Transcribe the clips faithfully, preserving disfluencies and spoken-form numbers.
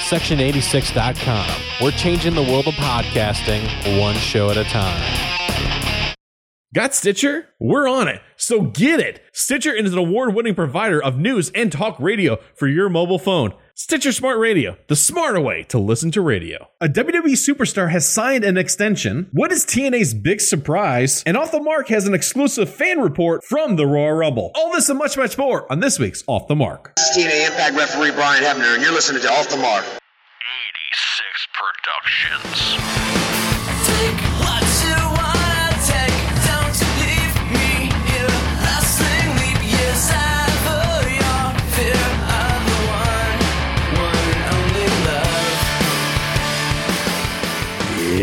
section eighty-six dot com. We're changing the world of podcasting one show at a time. Got Stitcher? We're on it, so get it! Stitcher is an award-winning provider of news and talk radio for your mobile phone. Stitcher Smart Radio, the smarter way to listen to radio. A W W E superstar has signed an extension. What is T N A's big surprise? And Off the Mark has an exclusive fan report from the Royal Rumble. All this and much, much more on this week's Off the Mark. This is T N A Impact referee Brian Hebner, and you're listening to Off the Mark. eighty-six Productions. Take what you wanna take, don't leave me here. Lasting leap years ever, your fear of the one, one and only love.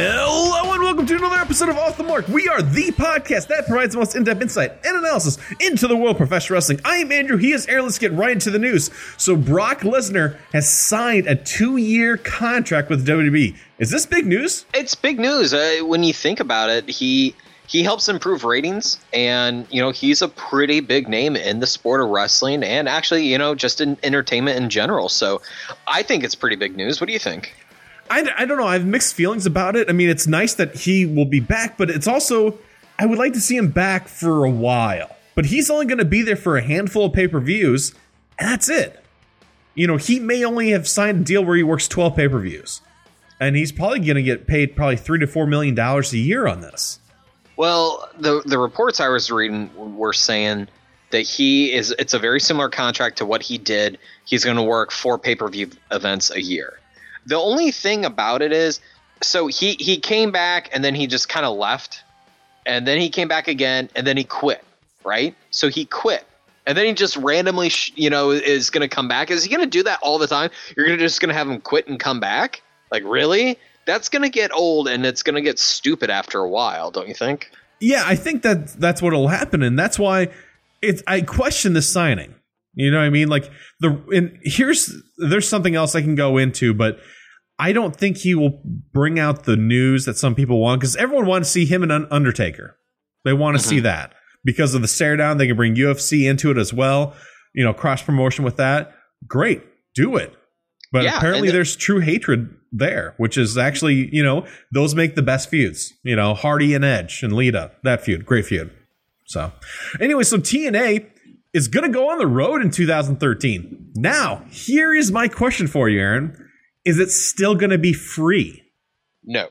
Hello and welcome to another episode of Off the Mark. We are the podcast that provides the most in-depth insight and analysis into the world of professional wrestling. I am Andrew, he is Aaron. Let's get right into the news. So Brock Lesnar has signed a two-year contract with W W E. Is this big news? It's big news. Uh, when you think about it, he he helps improve ratings, and you know he's a pretty big name in the sport of wrestling, and actually, you know, just in entertainment in general. So, I think it's pretty big news. What do you think? I, I don't know. I have mixed feelings about it. I mean, it's nice that he will be back, but it's also, I would like to see him back for a while. But he's only going to be there for a handful of pay-per-views, and that's it. You know, he may only have signed a deal where he works twelve pay-per-views. And he's probably going to get paid probably three to four million dollars a year on this. Well, the the reports I was reading were saying that he is. It's a very similar contract to what he did. He's going to work four pay-per-view events a year. The only thing about it is, so he he came back and then he just kind of left, and then he came back again and then he quit. Right? So he quit. And then he just randomly, sh- you know, is going to come back. Is he going to do that all the time? You're gonna just going to have him quit and come back? Like, really? That's going to get old, and it's going to get stupid after a while, don't you think? Yeah, I think that that's what will happen, and that's why it's. I question this signing. You know what I mean? Like the and here's there's something else I can go into, but I don't think he will bring out the news that some people want, because everyone wants to see him and Undertaker. They want to mm-hmm. see that because of the stare down. They can bring U F C into it as well. You know, cross promotion with that. Great, do it. But yeah, apparently the- there's true hatred there, which is actually, you know, those make the best feuds. You know, Hardy and Edge and Lita, that feud, great feud. So anyway, so T N A is going to go on the road in two thousand thirteen. Now, here is my question for you, Aaron. Is it still going to be free? No.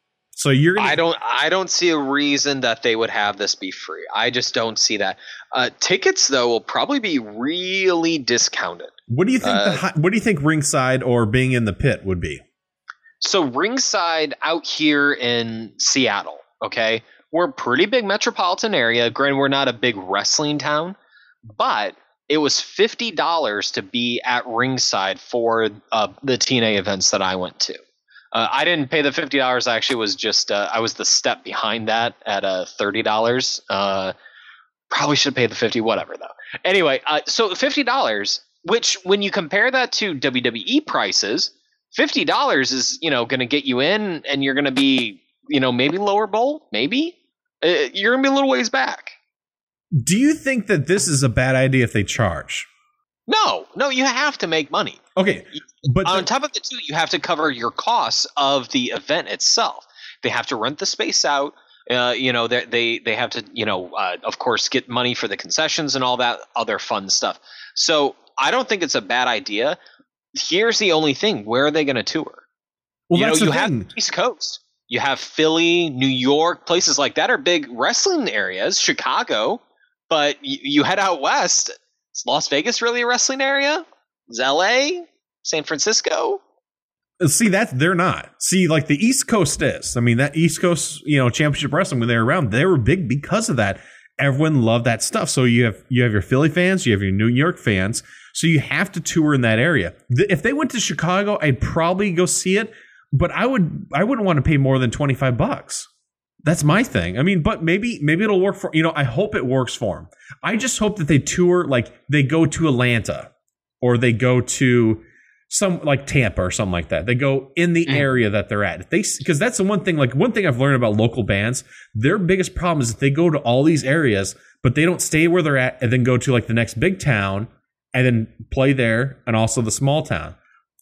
So you're gonna- I don't I don't see a reason that they would have this be free. I just don't see that. Uh, tickets, though, will probably be really discounted. What do you think uh, the what do you think ringside or being in the pit would be? So ringside out here in Seattle, okay? We're a pretty big metropolitan area. Granted, we're not a big wrestling town, but it was fifty dollars to be at ringside for uh, the T N A events that I went to. Uh, I didn't pay the fifty dollars. I actually was just uh, I was the step behind that at uh, thirty dollars. Uh, probably should pay the fifty, whatever though. Anyway, uh, so fifty dollars, which when you compare that to W W E prices, fifty dollars is, you know, going to get you in, and you're going to be, you know, maybe lower bowl, maybe uh, you're going to be a little ways back. Do you think that this is a bad idea if they charge? No, no, you have to make money. Okay, but on the- top of it too, you have to cover your costs of the event itself. They have to rent the space out. Uh, you know, they they they have to, you know, uh, of course, get money for the concessions and all that other fun stuff. So I don't think it's a bad idea. Here's the only thing: where are they going to tour? Well, you that's know, the you thing. have East Coast, you have Philly, New York, places like that are big wrestling areas. Chicago, but you, you head out west. Is Las Vegas really a wrestling area? Is L A? San Francisco? See, that they're not. See, like the East Coast is. I mean, that East Coast, you know, championship wrestling, when they were around, they were big because of that. Everyone loved that stuff. So you have you have your Philly fans, you have your New York fans. So you have to tour in that area. The, if they went to Chicago, I'd probably go see it, but I would I wouldn't want to pay more than twenty-five bucks. That's my thing. I mean, but maybe maybe it'll work for, you know, I hope it works for them. I just hope that they tour, like they go to Atlanta or they go to some like Tampa or something like that. They go in the area that they're at. If they, because that's the one thing, like one thing I've learned about local bands, their biggest problem is that they go to all these areas, but they don't stay where they're at and then go to like the next big town and then play there and also the small town.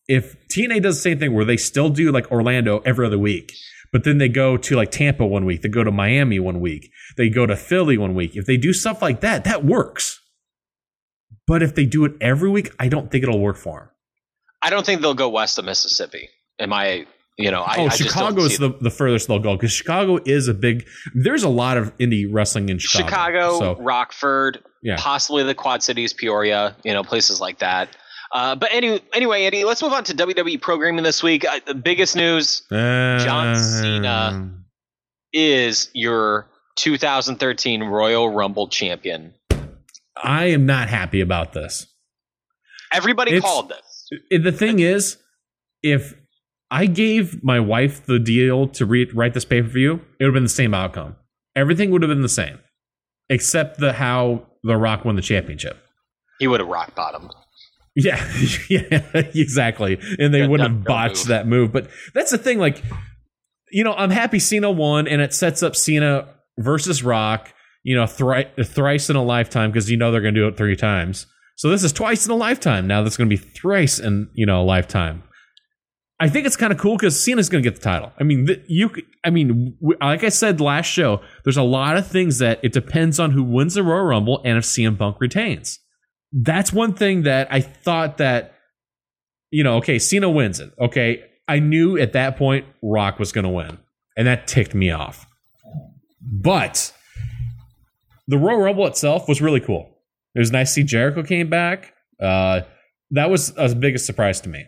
if T N A does the same thing where they still do like Orlando every other week, but then they go to like Tampa one week, they go to Miami one week, they go to Philly one week. If they do stuff like that, that works. But if they do it every week, I don't think it'll work for them. I don't think they'll go west of Mississippi. Am I, you know, I, oh, I Chicago's the, the furthest they'll go because Chicago is a big, there's a lot of indie wrestling in Chicago. Chicago, so, Rockford, yeah. possibly the Quad Cities, Peoria, you know, places like that. Uh, but any, anyway, Andy, let's move on to W W E programming this week. Uh, the biggest news, uh, John Cena is your two thousand thirteen Royal Rumble champion. I am not happy about this. Everybody It's, called this. it- the thing is, if I gave my wife the deal to re- write this pay-per-view, it would have been the same outcome. Everything would have been the same, except the how The Rock won the championship. He would have rock bottomed. Yeah, yeah, exactly. And they That- wouldn't that have no botched move. that move. But that's the thing. Like, you know, I'm happy Cena won, and it sets up Cena versus Rock, you know, thri- thrice in a lifetime because you know they're going to do it three times. So this is twice in a lifetime. Now that's going to be thrice in, you know, a lifetime. I think it's kind of cool because Cena's going to get the title. I mean, th- you. I mean, w- like I said last show, there's a lot of things that it depends on who wins the Royal Rumble and if C M Punk retains. That's one thing that I thought that, you know, okay, Cena wins it. Okay, I knew at that point Rock was going to win, and that ticked me off. But the Royal Rumble itself was really cool. It was nice to see Jericho came back. Uh, that was a biggest surprise to me.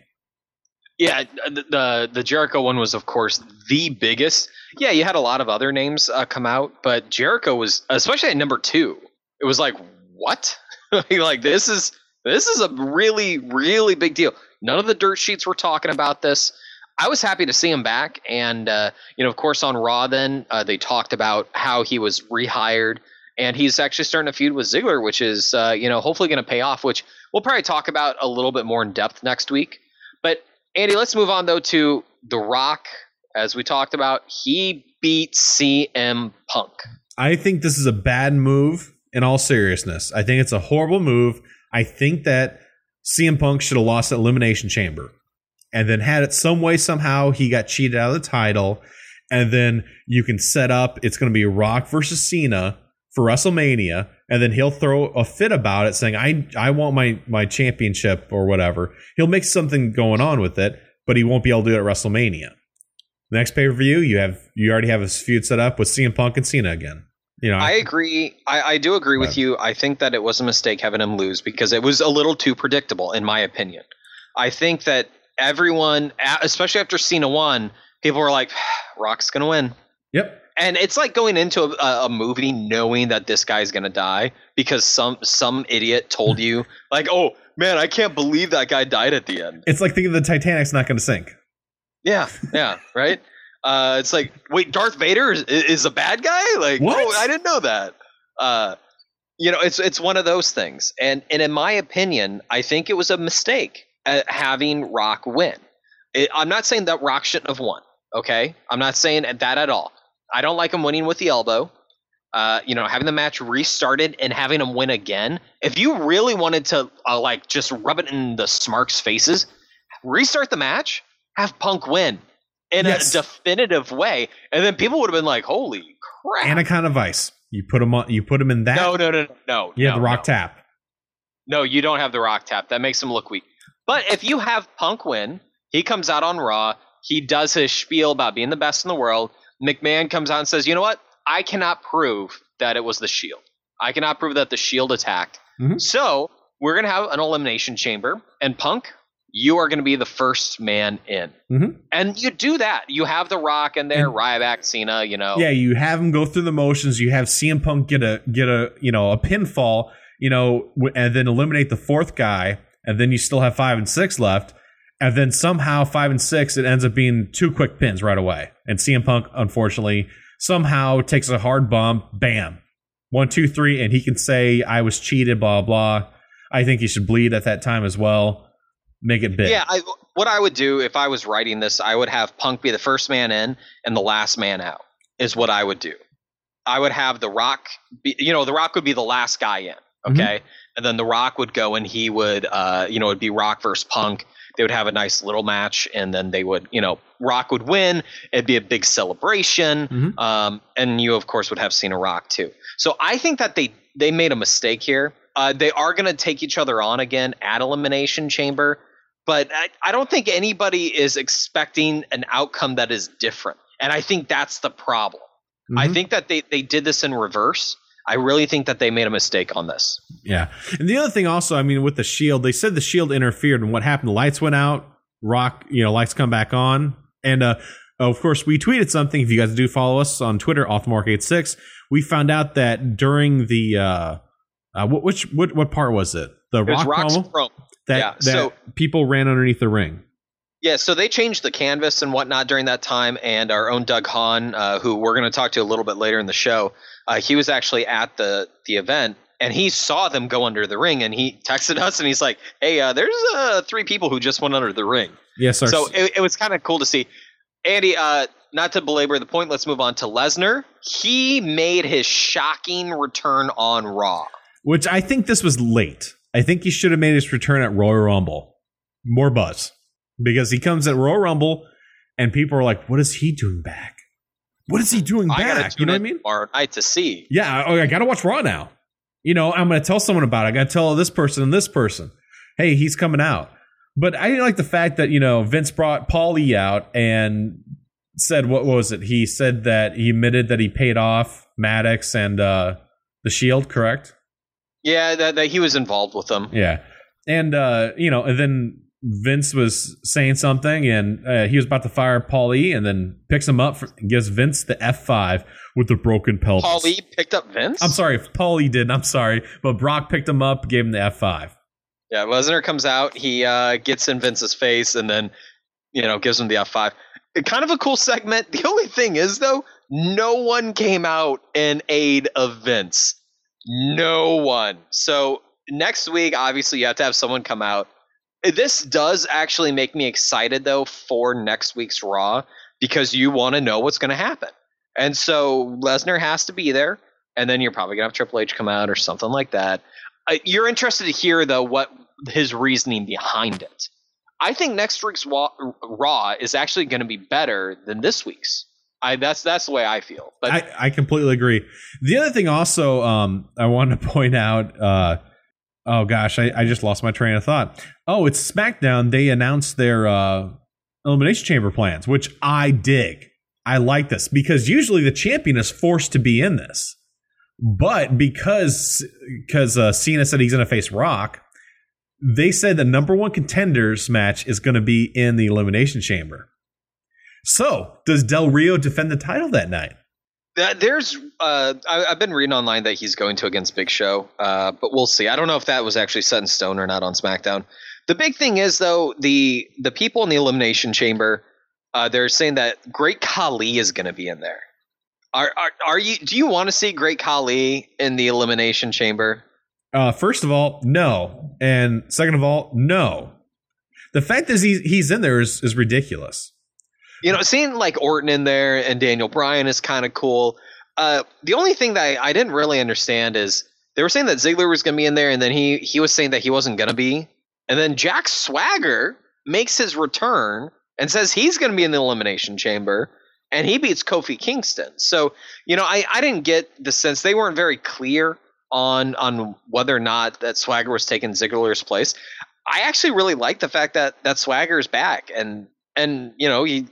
Yeah, the, the the Jericho one was, of course, the biggest. Yeah, you had a lot of other names uh, come out, but Jericho was, especially at number two. It was like, what? Like this is this is a really really big deal. None of the dirt sheets were talking about this. I was happy to see him back, and uh, you know, of course, on Raw, then uh, they talked about how he was rehired, and he's actually starting to feud with Ziggler, which is uh, you know hopefully going to pay off. Which we'll probably talk about a little bit more in depth next week. But Andy, let's move on though to The Rock. As we talked about, he beat C M Punk. I think this is a bad move in all seriousness. I think it's a horrible move. I think that C M Punk should have lost at Elimination Chamber and then had it some way, somehow he got cheated out of the title. And then you can set up, it's going to be Rock versus Cena for WrestleMania. And then he'll throw a fit about it saying, I, I want my, my championship or whatever. He'll make something going on with it, but he won't be able to do it at WrestleMania. The next pay-per-view, you have, you already have a feud set up with C M Punk and Cena again. You know, I agree. I, I do agree with you. I think that it was a mistake having him lose because it was a little too predictable, in my opinion. I think that everyone, especially after Cena won, people were like, Rock's going to win. Yep. And it's like going into a, a movie knowing that this guy's going to die because some some idiot told you, like, oh, man, I can't believe that guy died at the end. It's like thinking the Titanic's not going to sink. Yeah, yeah, right? Uh, it's like, wait, Darth Vader is, is a bad guy? Like, What? oh, I didn't know that. Uh, you know, it's it's one of those things. And and in my opinion, I think it was a mistake at having Rock win. It, I'm not saying that Rock shouldn't have won. Okay, I'm not saying that at all. I don't like him winning with the elbow. Uh, you know, having the match restarted and having him win again. If you really wanted to, uh, like, just rub it in the Smarks' faces, restart the match, have Punk win in Yes. a definitive way, and then people would have been like, "Holy crap!" Anaconda Vice. You put him on. You put him in that. no, no, no, no. You have no, the Rock no. tap. No, you don't have the Rock tap. That makes him look weak. But if you have Punk win, he comes out on Raw. He does his spiel about being the best in the world. McMahon comes out and says, "You know what? I cannot prove that it was the Shield. I cannot prove that the Shield attacked. Mhm. So we're going to have an elimination chamber. And Punk, you are going to be the first man in." Mhm. And you do that. You have the Rock in there, And- Ryback, Cena, you know. Yeah, you have him go through the motions. You have C M Punk get a get a you know a pinfall, you know, w- and then eliminate the fourth guy, and then you still have five and six left, and then somehow five and six it ends up being two quick pins right away, and C M Punk unfortunately somehow takes a hard bump, bam, one two three, and he can say I was cheated, blah blah. I think he should bleed at that time as well. Make it big. Yeah, I, what I would do if I was writing this, I would have Punk be the first man in and the last man out, is what I would do. I would have The Rock be, you know, The Rock would be the last guy in, okay? And then The Rock would go and he would, uh, you know, it'd be Rock versus Punk. they would have a nice little match, and then they would, you know, Rock would win. It'd be a big celebration, Mhm. um, and you, of course, would have Cena Rock too. So I think that they they made a mistake here. Uh, they are going to take each other on again at Elimination Chamber, but I, I don't think anybody is expecting an outcome that is different, and I think that's the problem. I Mhm. think that they, they did this in reverse. I really think that they made a mistake on this. Yeah. And the other thing also, I mean, with the Shield, they said the Shield interfered, and what happened? The lights went out. Rock, you know, lights come back on. And uh, of course, we tweeted something. If you guys do follow us on Twitter, off the mark eighty-six, we found out that during the uh, uh, what, which what what part was it? The It was Rock Rock's promo promo. that, Yeah, that so- people ran underneath the ring. Yeah, so they changed the canvas and whatnot during that time, and our own Doug Hahn, uh, who we're going to talk to a little bit later in the show, uh, he was actually at the the event, and he saw them go under the ring, and he texted us, and he's like, hey, uh, there's uh, three people who just went under the ring. Yes, sir. So it, it was kind of cool to see. Andy, uh, not to belabor the point, let's move on to Lesnar. He made his shocking return on Raw. Which I think this was late. I think he should have made his return at Royal Rumble. More buzz. Because he comes at Royal Rumble and people are like, what is he doing back? What is he doing I gotta back? tune You know what I in mean? tomorrow night to see. Yeah, I, I got to watch Raw now. You know, I'm going to tell someone about it. I got to tell this person and this person, hey, he's coming out. But I didn't like the fact that, you know, Vince brought Paul E out and said, what was it? He said that he admitted that he paid off Maddox and uh, the Shield, correct? Yeah, that, that he was involved with them. Yeah. And, uh, you know, and then Vince was saying something, and uh, he was about to fire Paul E, and then picks him up for, and gives Vince the F five with the broken pelvis. Paul E picked up Vince? I'm sorry, if Paul E didn't. I'm sorry. But Brock picked him up, gave him the F five. Yeah, Lesnar comes out, he uh, gets in Vince's face, and then, you know, gives him the F five. Kind of a cool segment. The only thing is, though, no one came out in aid of Vince. No one. So next week, obviously, you have to have someone come out. This does actually make me excited, though, for next week's Raw, because you want to know what's going to happen. And so Lesnar has to be there, and then you're probably going to have Triple H come out or something like that. Uh, you're interested to hear, though, what his reasoning behind it. I think next week's Raw, Raw is actually going to be better than this week's. I that's that's the way I feel. But I, I completely agree. The other thing also um, I wanted to point out, uh, oh gosh, I, I just lost my train of thought. Oh, it's SmackDown. They announced their uh, Elimination Chamber plans, which I dig. I like this because usually the champion is forced to be in this. But because because uh, Cena said he's going to face Rock, they said the number one contenders match is going to be in the Elimination Chamber. So, does Del Rio defend the title that night? That, there's, uh, I, I've been reading online that he's going to against Big Show, uh, but we'll see. I don't know if that was actually set in stone or not on SmackDown. The big thing is, though, the the people in the Elimination Chamber, uh, they're saying that Great Khali is going to be in there. Are are are you? Do you want to see Great Khali in the Elimination Chamber? Uh, first of all, no, and second of all, no. The fact that he's he's in there is is ridiculous. You know, seeing like Orton in there and Daniel Bryan is kind of cool. Uh, the only thing that I, I didn't really understand is they were saying that Ziggler was going to be in there, and then he he was saying that he wasn't going to be. And then Jack Swagger makes his return and says he's going to be in the Elimination Chamber, and he beats Kofi Kingston. So, you know, I, I didn't get the sense they weren't very clear on on whether or not that Swagger was taking Ziggler's place. I actually really like the fact that that Swagger is back, and and you know he.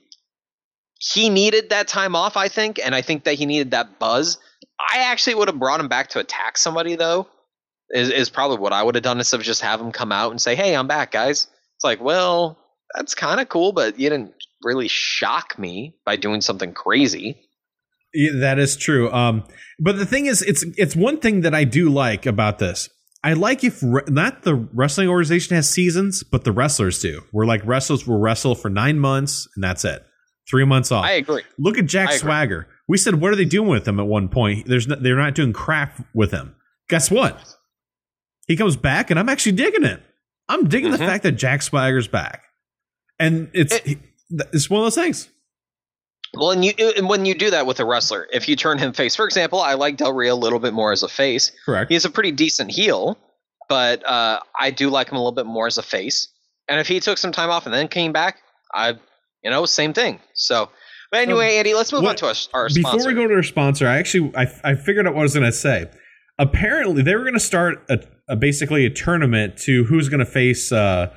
He needed that time off, I think, and I think that he needed that buzz. I actually would have brought him back to attack somebody, though, is, is probably what I would have done instead of just have him come out and say, hey, I'm back, guys. It's like, well, that's kind of cool, but you didn't really shock me by doing something crazy. Yeah, that is true. Um, but the thing is, it's it's one thing that I do like about this. I like if re- not the wrestling organization has seasons, but the wrestlers do. Where like wrestlers will wrestle for nine months, and that's it. Three months off. I agree. Look at Jack I agree. Swagger. We said, what are they doing with him at one point? There's no, they're not doing crap with him. Guess what? He comes back, and I'm actually digging it. I'm digging Mm-hmm. the fact that Jack Swagger's back. And it's It- it's one of those things. Well, and you and when you do that with a wrestler, if you turn him face, for example, I like Del Rio a little bit more as a face. Correct. He's a pretty decent heel, but uh, I do like him a little bit more as a face. And if he took some time off and then came back, I, you know, same thing. So, but anyway, Andy, let's move What- on to our, our Before sponsor. we go to our sponsor, I actually I, I figured out what I was going to say. Apparently, they were going to start a, a basically a tournament to who's going to face uh,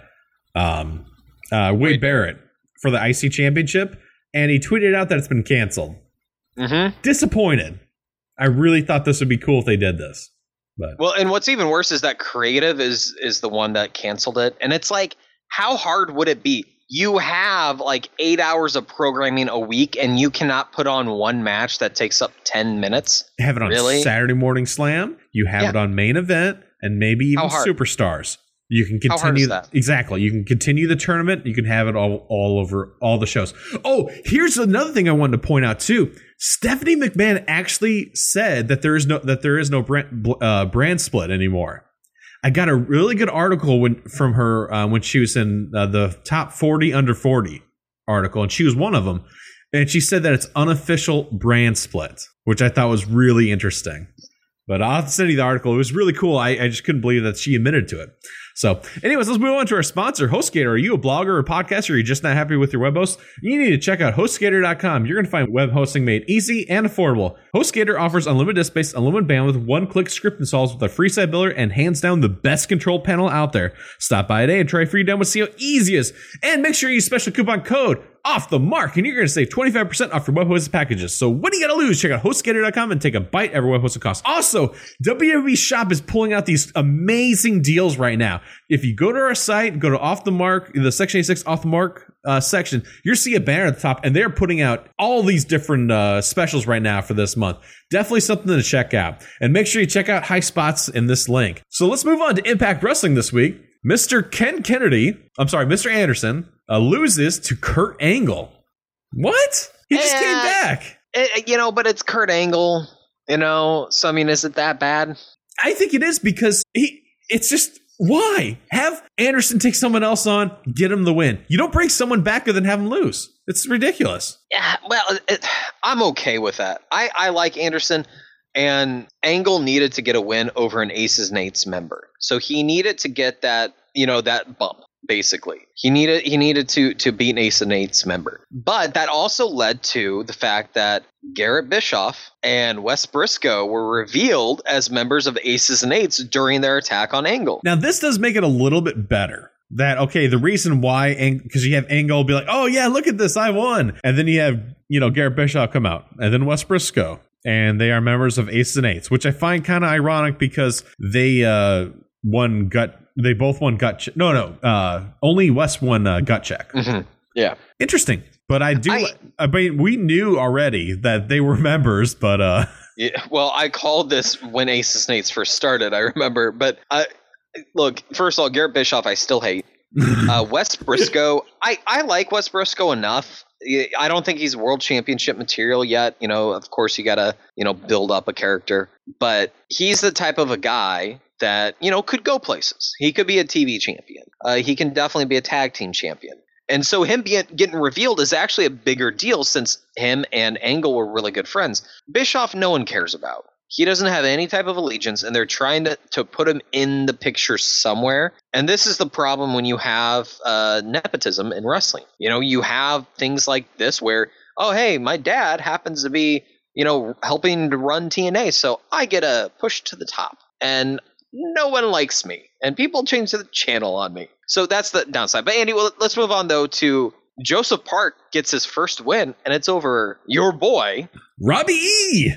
um, uh, Wade Barrett for the I C Championship, and he tweeted out that it's been canceled. Mm-hmm. Disappointed. I really thought this would be cool if they did this, but Well, and what's even worse is that Creative is is the one that canceled it, and it's like, how hard would it be? You have like eight hours of programming a week, and you cannot put on one match that takes up ten minutes. have it on Really? Saturday Morning Slam. You have Yeah. it on Main Event, and maybe even How hard? Superstars. You can continue How hard is that? exactly. You can continue the tournament. You can have it all all over all the shows. Oh, here's another thing I wanted to point out too. Stephanie McMahon actually said that there is no that there is no brand, uh, brand split anymore. I got a really good article when, from her uh, when she was in uh, the top forty under forty article, and she was one of them. And she said that it's unofficial brand split, which I thought was really interesting. But I'll have to send you the article. It was really cool. I, I just couldn't believe that she admitted to it. So, anyways, let's move on to our sponsor, HostGator. Are you a blogger or a podcaster? Or are you just not happy with your web host? You need to check out HostGator dot com. You're going to find web hosting made easy and affordable. HostGator offers unlimited disk space, unlimited bandwidth, one-click script installs with a free site builder, and hands down the best control panel out there. Stop by today and try a free demo to see how easy it is. And make sure you use special coupon code off the mark, and you're going to save twenty-five percent off your web hosted packages. So what do you got to lose? Check out HostGator dot com and take a bite every web hosted cost. Also, W W E Shop is pulling out these amazing deals right now. If you go to our site, go to Off the Mark, the Section eighty-six Off the Mark uh, section, you'll see a banner at the top, and they're putting out all these different uh, specials right now for this month. Definitely something to check out. And make sure you check out High Spots in this link. So let's move on to Impact Wrestling this week. Mister Ken Kennedy, I'm sorry, Mister Anderson, uh, loses to Kurt Angle. What? He just Eh, came back. It- you know, but it's Kurt Angle. You know, so I mean, is it that bad? I think it is because he. It's just why have Anderson take someone else on, get him the win. You don't bring someone back and then have him lose. It's ridiculous. Yeah, well, it, I'm okay with that. I, I like Anderson, and Angle needed to get a win over an Aces and Eights member, so he needed to get that, you know, that bump. Basically, he needed he needed to to beat an Aces and Eights member, but that also led to the fact that Garrett Bischoff and Wes Briscoe were revealed as members of Aces and Eights during their attack on Angle. Now this does make it a little bit better. That okay, the reason why, because you have Angle be like, oh yeah, look at this, I won, and then you have you know Garrett Bischoff come out, and then Wes Briscoe, and they are members of Aces and Eights, which I find kind of ironic because they uh, won gut. They both won gut. Che- no, no. Uh, only Wes won uh, gut check. Mm-hmm. Yeah. Interesting, but I do. I, I mean, we knew already that they were members, but uh, yeah. Well, I called this when Aces and Eights first started. I remember, but uh, look. First of all, Garrett Bischoff, I still hate. Uh, Wes Briscoe, I I like Wes Briscoe enough. I don't think he's world championship material yet. You know, of course, you gotta you know build up a character, but he's the type of a guy that, you know, could go places. He could be a T V champion. Uh, he can definitely be a tag team champion. And so him being, getting revealed is actually a bigger deal since him and Angle were really good friends. Bischoff, no one cares about. He doesn't have any type of allegiance, and they're trying to, to put him in the picture somewhere. And this is the problem when you have uh, nepotism in wrestling. You know, you have things like this where, oh, hey, my dad happens to be, you know, helping to run T N A, so I get a push to the top. And no one likes me, and people change the channel on me. So that's the downside. But Andy, well, let's move on though to Joseph Park gets his first win, and it's over your boy Robbie E.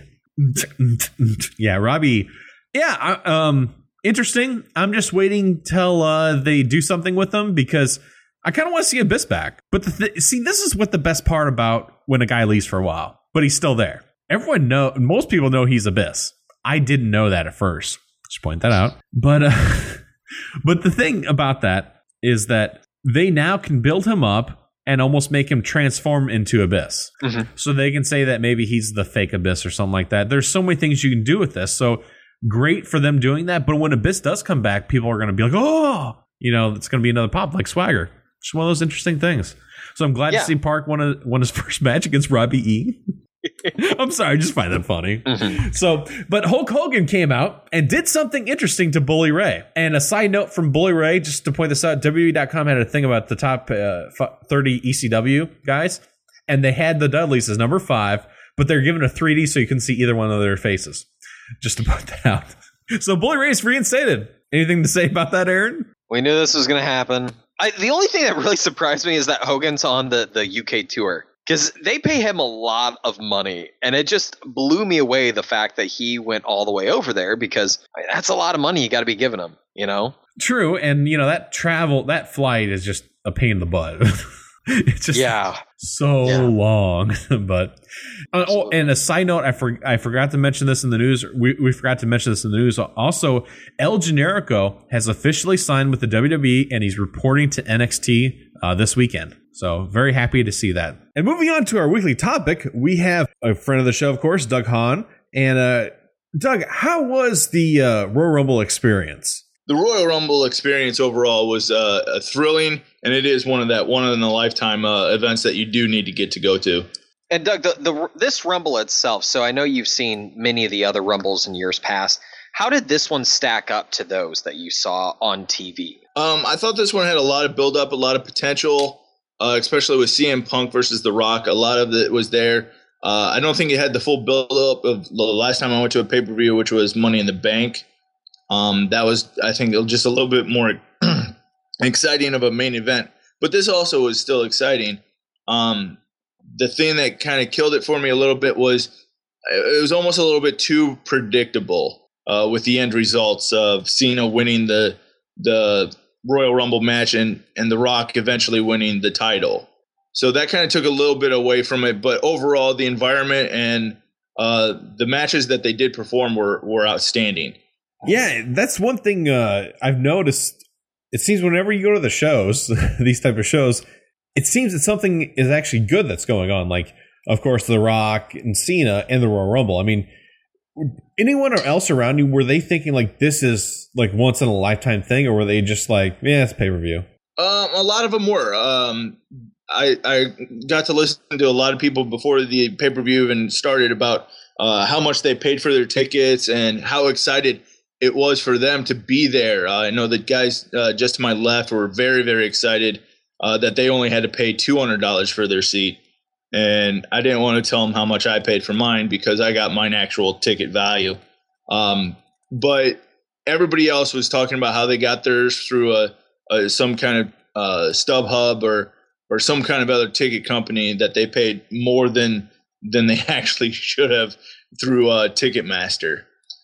yeah, Robbie. Yeah, I, um, interesting. I'm just waiting till uh, they do something with them because I kind of want to see Abyss back. But the th- see, this is what the best part about when a guy leaves for a while, but he's still there. Everyone know, most people know he's Abyss. I didn't know that at first. Just point that out. But uh, but the thing about that is that they now can build him up and almost make him transform into Abyss. Mm-hmm. So they can say that maybe he's the fake Abyss or something like that. There's so many things you can do with this. So great for them doing that. But when Abyss does come back, people are going to be like, oh, you know, it's going to be another pop like Swagger. It's one of those interesting things. So I'm glad yeah. to see Park won, a, won his first match against Robbie E. I'm sorry, I just find that funny. Mm-hmm. So, but Hulk Hogan came out and did something interesting to Bully Ray. And a side note from Bully Ray, just to point this out, W W E dot com had a thing about the top uh, thirty E C W guys, and they had the Dudleys as number five, but they're given a three D so you can see either one of their faces. Just to point that out. So Bully Ray's reinstated. Anything to say about that, Aaron? We knew this was going to happen. I, the only thing that really surprised me is that Hogan's on the, the U K tour. Because they pay him a lot of money, and it just blew me away the fact that he went all the way over there, because that's a lot of money you got to be giving him, you know? True, and you know that travel, that flight is just a pain in the butt. It's just yeah. so Yeah. long. But uh, oh, and a side note, I for, I forgot to mention this in the news. We we forgot to mention this in the news. Also, El Generico has officially signed with the W W E, and he's reporting to N X T uh, this weekend. So very happy to see that. And moving on to our weekly topic, we have a friend of the show, of course, Doug Hahn. And uh, Doug, how was the uh, Royal Rumble experience? The Royal Rumble experience overall was uh, thrilling, and it is one of that one in a lifetime uh, events that you do need to get to go to. And Doug, the, the this Rumble itself, so I know you've seen many of the other Rumbles in years past. How did this one stack up to those that you saw on T V? Um, I thought this one had a lot of build-up, a lot of potential, uh, especially with C M Punk versus The Rock. A lot of it was there. Uh, I don't think it had the full build-up of the last time I went to a pay-per-view, which was Money in the Bank. Um, that was, I think, just a little bit more exciting of a main event. But this also was still exciting. Um, the thing that kind of killed it for me a little bit was it was almost a little bit too predictable uh, with the end results of Cena winning the the Royal Rumble match and, and The Rock eventually winning the title. So that kind of took a little bit away from it. But overall, the environment and uh, the matches that they did perform were, were outstanding. Yeah, that's one thing uh, I've noticed. It seems whenever you go to the shows, these type of shows, it seems that something is actually good that's going on. Like, of course, The Rock and Cena and the Royal Rumble. I mean, anyone else around you, were they thinking like this is like once in a lifetime thing, or were they just like, yeah, it's pay per view? Um, a lot of them were. Um, I I got to listen to a lot of people before the pay per view even started about uh, how much they paid for their tickets and how excited it was for them to be there. Uh, I know the guys uh, just to my left were very, very excited uh, that they only had to pay two hundred dollars for their seat. And I didn't want to tell them how much I paid for mine because I got mine actual ticket value. Um, but everybody else was talking about how they got theirs through a, a some kind of uh, StubHub or or some kind of other ticket company that they paid more than than they actually should have through uh, Ticketmaster.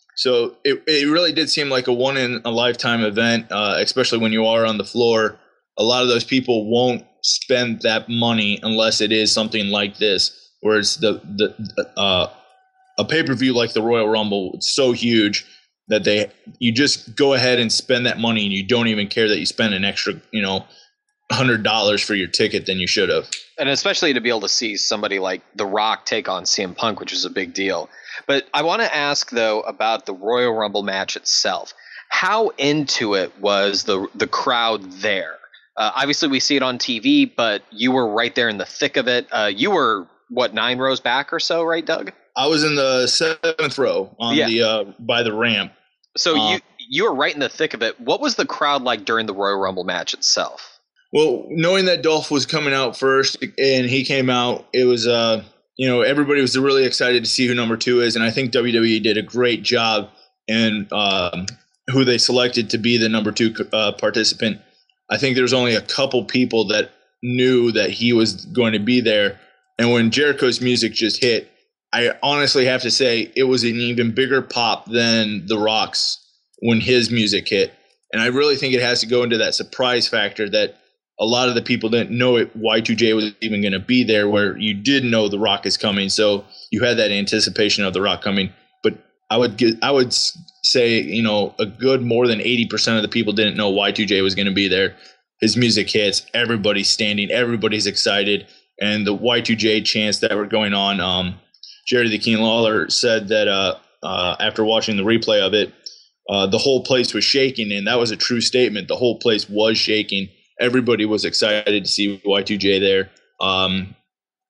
So it, it really did seem like a one-in-a-lifetime event, uh, especially when you are on the floor. A lot of those people won't spend that money unless it is something like this, where it's the, the uh, a pay-per-view like the Royal Rumble. It's so huge that they you just go ahead and spend that money, and you don't even care that you spend an extra, you know, one hundred dollars for your ticket than you should have. And especially to be able to see somebody like The Rock take on C M Punk, which is a big deal. But I want to ask, though, about the Royal Rumble match itself. How into it was the the crowd there? Uh, obviously, we see it on T V, but you were right there in the thick of it. Uh, you were, what, nine rows back or so, right, Doug? I was in the seventh row on Yeah. the uh, by the ramp. So Uh, you you were right in the thick of it. What was the crowd like during the Royal Rumble match itself? Well, knowing that Dolph was coming out first and he came out, it was, uh, you know, everybody was really excited to see who number two is. And I think W W E did a great job in um, who they selected to be the number two uh, participant. I think there's only a couple people that knew that he was going to be there. And when Jericho's music just hit, I honestly have to say it was an even bigger pop than The Rock's when his music hit. And I really think it has to go into that surprise factor that a lot of the people didn't know it Y two J was even going to be there, where you did know The Rock is coming. So you had that anticipation of The Rock coming. But I would get, I would say, you know, a good more than eighty percent of the people didn't know Y two J was going to be there. His music hits, everybody's standing, everybody's excited. And the Y two J chants that were going on, um, Jerry the King Lawler said that uh, uh, after watching the replay of it, uh, the whole place was shaking. And that was a true statement. The whole place was shaking. Everybody was excited to see Y two J there. Um,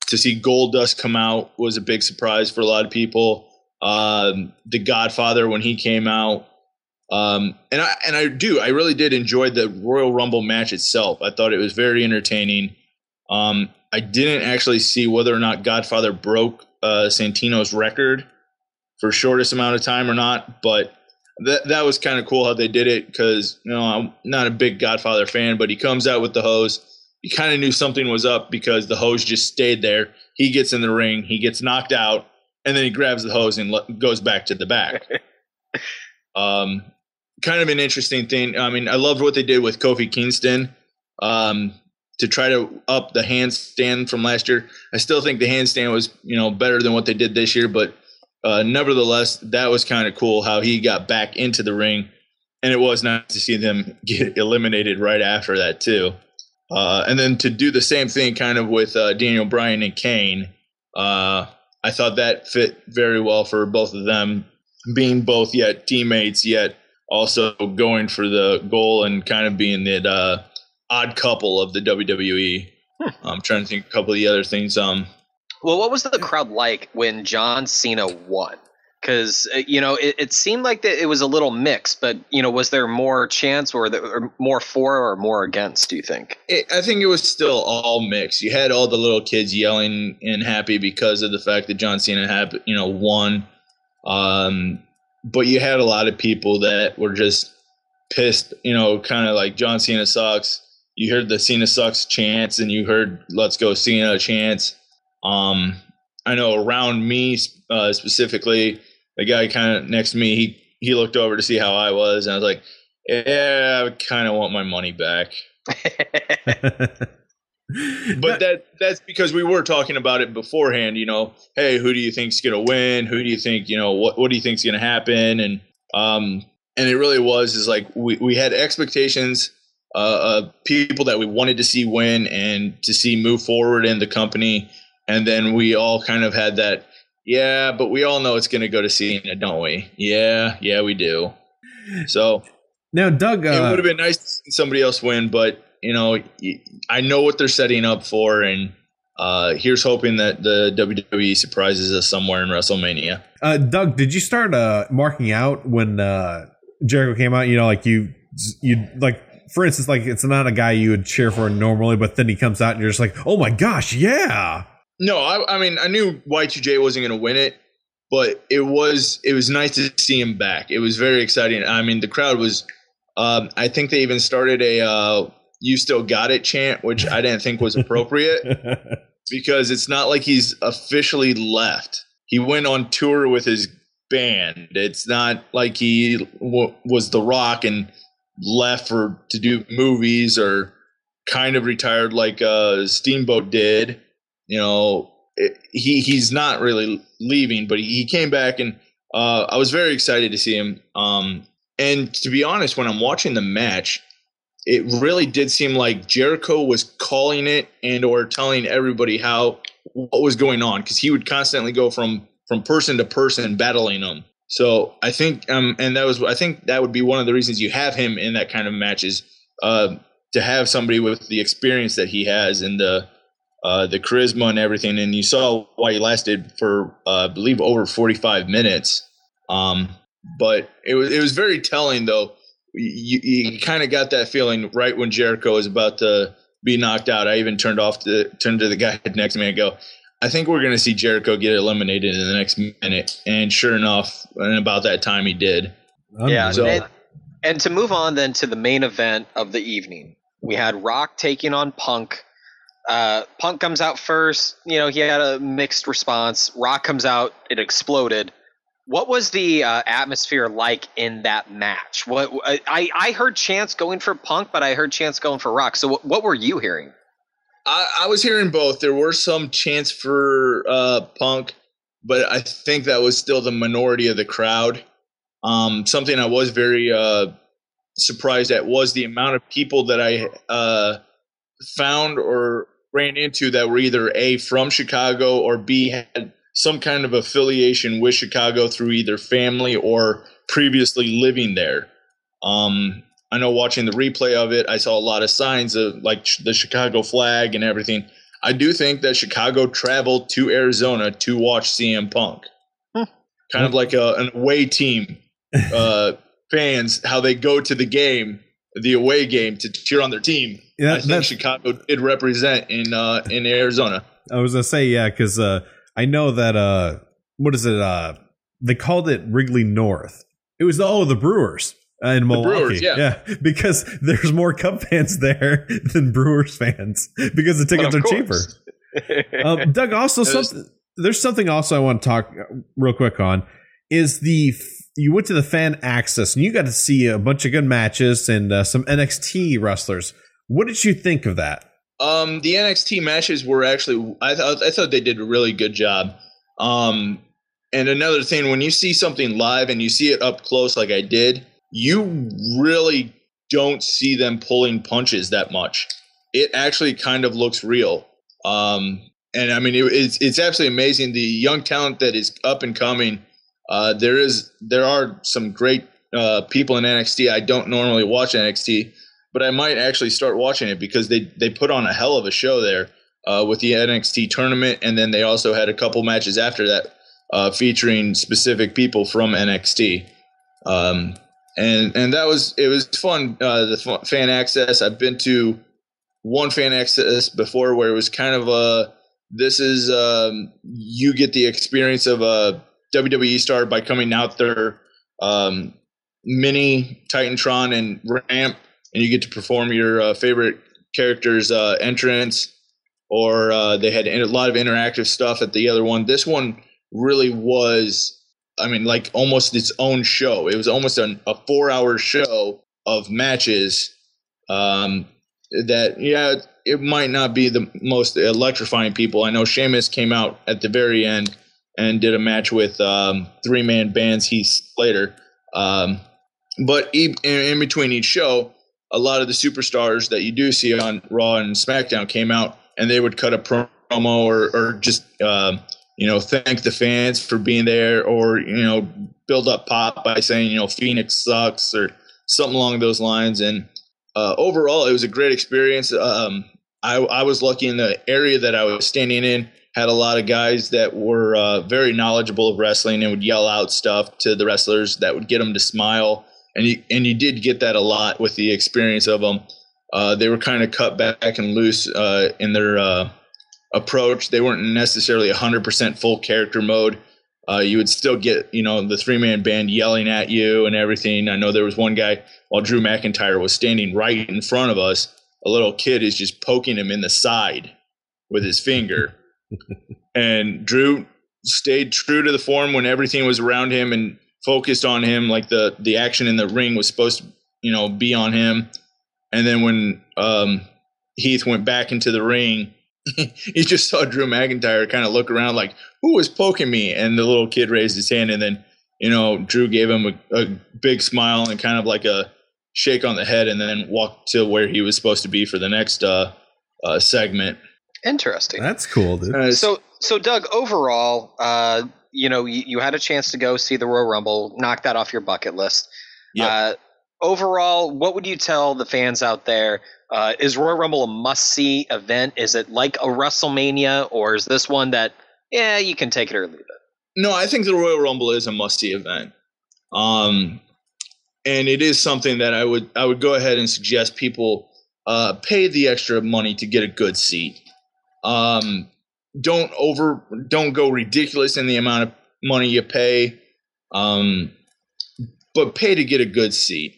to see Goldust come out was a big surprise for a lot of people. Um, the Godfather when he came out, um, and I and I do I really did enjoy the Royal Rumble match itself. I thought it was very entertaining. Um, I didn't actually see whether or not Godfather broke uh, Santino's record for shortest amount of time or not, but that that was kind of cool how they did it because you know I'm not a big Godfather fan, but he comes out with the hose. You kind of knew something was up because the hose just stayed there. He gets in the ring, he gets knocked out, and then he grabs the hose and le- goes back to the back. um, kind of an interesting thing. I mean, I loved what they did with Kofi Kingston um, to try to up the handstand from last year. I still think the handstand was, you know, better than what they did this year, but uh, nevertheless, that was kind of cool how he got back into the ring, and it was nice to see them get eliminated right after that too. Uh, and then to do the same thing kind of with uh, Daniel Bryan and Kane, uh, I thought that fit very well for both of them, being both yet teammates, yet also going for the goal and kind of being that uh, odd couple of the W W E. Hmm. I'm trying to think a couple of the other things. Um, well, what was the crowd like when John Cena won? Because, uh, you know, it, it seemed like that it was a little mixed, but, you know, was there more chance or, the, or more for or more against, do you think? It, I think it was still all mixed. You had all the little kids yelling and happy because of the fact that John Cena had, you know, won. Um, but you had a lot of people that were just pissed, you know, kind of like John Cena sucks. You heard the Cena sucks chants and you heard let's go Cena chants. Um, I know around me uh, specifically, the guy kind of next to me, he, he looked over to see how I was, and I was like, yeah, I kind of want my money back. But that that's because we were talking about it beforehand, you know, hey, who do you think's going to win? Who do you think, you know, what what do you think's going to happen? And um and it really was is like we, we had expectations uh, of people that we wanted to see win and to see move forward in the company. And then we all kind of had that, yeah, but we all know it's going to go to Cena, don't we? Yeah, yeah, we do. So now, Doug, uh, it would have been nice to see somebody else win, but you know, I know what they're setting up for, and uh, here's hoping that the W W E surprises us somewhere in WrestleMania. Uh, Doug, did you start uh, marking out when uh, Jericho came out? You know, like you, you like, for instance, like it's not a guy you would cheer for normally, but then he comes out and you're just like, oh my gosh, yeah. No, I, I mean, I knew Y two J wasn't going to win it, but it was it was nice to see him back. It was very exciting. I mean, the crowd was. Um, I think they even started a uh, "You Still Got It" chant, which I didn't think was appropriate because it's not like he's officially left. He went on tour with his band. It's not like he w- was The Rock and left for to do movies or kind of retired like uh, Steamboat did. You know, it, he he's not really leaving, but he, he came back, and uh, I was very excited to see him. Um, and to be honest, when I'm watching the match, it really did seem like Jericho was calling it and or telling everybody how what was going on, because he would constantly go from from person to person battling them. So I think, um, and that was I think that would be one of the reasons you have him in that kind of matches, uh, to have somebody with the experience that he has and the. Uh, the charisma and everything, and you saw why he lasted for, uh, I believe, over forty-five minutes. Um, but it was it was very telling, though. You, you kind of got that feeling right when Jericho was about to be knocked out. I even turned off to turned to the guy next to me and go, "I think we're going to see Jericho get eliminated in the next minute." And sure enough, in about that time, he did. Yeah. So, and, and to move on then to the main event of the evening, we had Rock taking on Punk. Uh, Punk comes out first. You know, he had a mixed response. Rock comes out. It exploded. What was the uh, atmosphere like in that match? What I, I heard chants going for Punk, but I heard chants going for Rock. So what, what were you hearing? I, I was hearing both. There were some chants for uh, Punk, but I think that was still the minority of the crowd. Um, something I was very uh, surprised at was the amount of people that I uh, found or ran into that were either A, from Chicago, or B, had some kind of affiliation with Chicago through either family or previously living there. Um, I know watching the replay of it, I saw a lot of signs of like the Chicago flag and everything. I do think that Chicago traveled to Arizona to watch C M Punk. Hmm. Kind of like a, an away team uh, fans, how they go to the game, the away game, to cheer on their team. Yeah, I think that's- Chicago did represent in uh, in Arizona. I was gonna say yeah, because uh, I know that uh, what is it? Uh, they called it Wrigley North. It was the, oh the Brewers uh, in Milwaukee. Brewers, yeah. because there's more Cub fans there than Brewers fans because the tickets are But of cheaper. course. Um, Doug, also There's- something. There's something also I want to talk real quick on is the you went to the fan access and you got to see a bunch of good matches and uh, some N X T wrestlers. What did you think of that? Um, the N X T matches were actually, I thought, I thought they did a really good job. Um, and another thing, when you see something live and you see it up close, like I did, you really don't see them pulling punches that much. It actually kind of looks real. Um, and I mean, it, it's it's absolutely amazing. The young talent that is up and coming. Uh, there is there are some great uh, people in N X T. I don't normally watch N X T. But I might actually start watching it because they, they put on a hell of a show there uh, with the N X T tournament. And then they also had a couple matches after that uh, featuring specific people from N X T. Um, and and that was it was fun, uh, the f- fan access. I've been to one fan access before where it was kind of a this is um, you get the experience of a W W E star by coming out their um, mini Titantron and ramp. And you get to perform your uh, favorite character's uh, entrance, or uh, they had a lot of interactive stuff at the other one. This one really was, I mean, like almost its own show. It was almost an, a four-hour show of matches um, that, yeah, it might not be the most electrifying people. I know Sheamus came out at the very end and did a match with um, three-man bands, Heath Slater. Um, but e- in, in between each show, a lot of the superstars that you do see on Raw and SmackDown came out, and they would cut a promo or, or just, um, you know, thank the fans for being there, or, you know, build up pop by saying, you know, Phoenix sucks or something along those lines. And uh, overall, it was a great experience. Um, I, I was lucky in the area that I was standing in, had a lot of guys that were uh, very knowledgeable of wrestling and would yell out stuff to the wrestlers that would get them to smile. And you, and you did get that a lot with the experience of them. Uh, they were kind of cut back and loose uh, in their uh, approach. They weren't necessarily one hundred percent full character mode. Uh, you would still get, you know, the three-man band yelling at you and everything. I know there was one guy, while Drew McIntyre was standing right in front of us, a little kid is just poking him in the side with his finger. And Drew stayed true to the form when everything was around him and focused on him, like the the action in the ring was supposed to, you know, be on him. And then when um, Heath went back into the ring, he just saw Drew McIntyre kind of look around like, who was poking me? And the little kid raised his hand, and then, you know, Drew gave him a, a big smile and kind of like a shake on the head, and then walked to where he was supposed to be for the next uh, uh, segment. Interesting. That's cool, dude. Uh, So, so Doug, overall, uh, you know, you, you had a chance to go see the Royal Rumble, knock that off your bucket list. Yeah. Uh, overall, what would you tell the fans out there? Uh, is Royal Rumble a must-see event? Is it like a WrestleMania, or is this one that, yeah, you can take it or leave it? No, I think the Royal Rumble is a must-see event. Um, and it is something that I would I would go ahead and suggest people uh, pay the extra money to get a good seat. Um, don't over don't go ridiculous in the amount of money you pay, um, but pay to get a good seat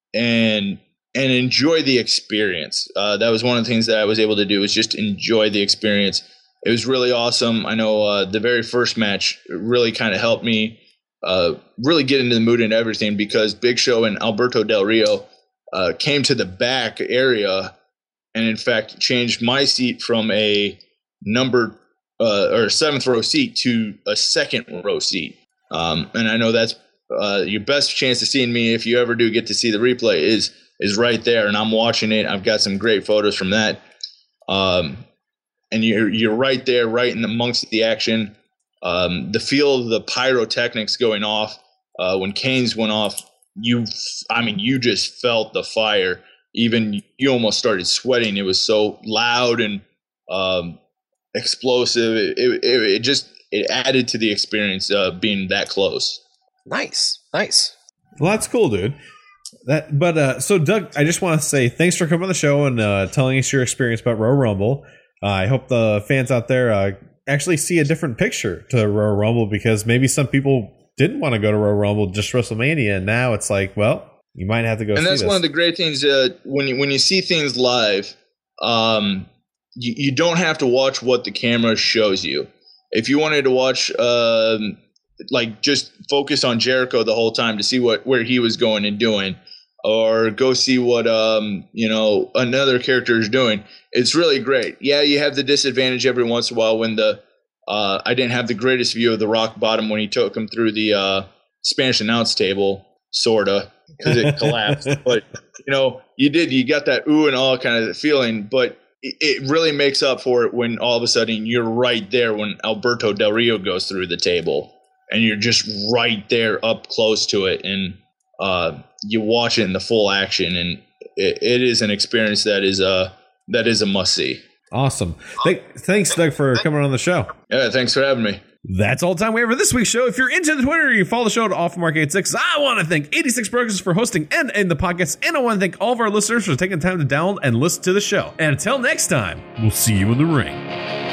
and and enjoy the experience. Uh, that was one of the things that I was able to do, was just enjoy the experience. It was really awesome. I know uh, the very first match really kind of helped me uh, really get into the mood and everything, because Big Show and Alberto Del Rio uh, came to the back area and, in fact, changed my seat from a number uh, or seventh row seat to a second row seat. Um, and I know that's uh, your best chance of seeing me, if you ever do get to see the replay, is is right there, and I'm watching it. I've got some great photos from that. Um, and you're you're right there, right in amongst the action. Um, the feel of the pyrotechnics going off uh, when Kane's went off, you, I mean, you just felt the fire. Even you almost started sweating. It was so loud and um, explosive. It, it, it just it added to the experience uh, being that close. Nice, nice. Well, that's cool, dude. That, but uh, so Doug, I just want to say thanks for coming on the show and uh, telling us your experience about Royal Rumble. Uh, I hope the fans out there uh, actually see a different picture to Royal Rumble, because maybe some people didn't want to go to Royal Rumble, just WrestleMania, and now it's like, well, you might have to go. And see that's this. one of the great things uh, when you when you see things live. Um, you, you don't have to watch what the camera shows you. If you wanted to watch, um, like, just focus on Jericho the whole time to see what where he was going and doing, or go see what um you know another character is doing. It's really great. Yeah, you have the disadvantage every once in a while when the uh, I didn't have the greatest view of the Rock Bottom when he took him through the uh, Spanish announce table, sorta, because it collapsed. But you know, you did. You got that ooh and all kind of feeling, but it, it really makes up for it when all of a sudden you're right there when Alberto Del Rio goes through the table, and you're just right there up close to it, and uh, you watch it in the full action, and it, it is an experience that is uh that is a must see. Awesome. Th- thanks, Doug, for coming on the show. Yeah, thanks for having me. That's all the time we have for this week's show. If you're into the Twitter, you follow the show at OffMark eighty-six. I want to thank eighty-six Productions for hosting and in the podcast, and I want to thank all of our listeners for taking the time to download and listen to the show. And until next time, we'll see you in the ring.